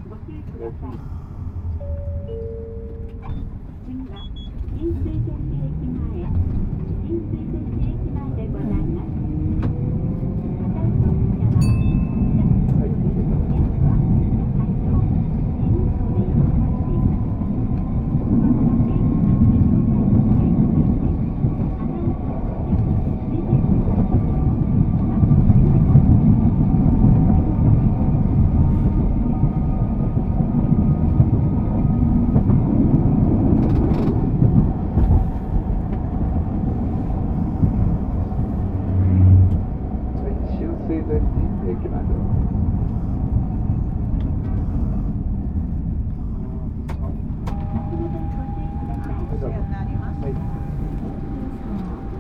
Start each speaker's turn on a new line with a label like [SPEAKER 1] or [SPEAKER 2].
[SPEAKER 1] ご注意ください。次は新水前寺駅前、新水前寺駅前でございます。片井乗車は、はい、電車会場、新装でお待ちしています。この定期的に乗車の際について、アナウンスをしてプレゼントいたします。お待ちしてください。
[SPEAKER 2] 新水前寺駅まで。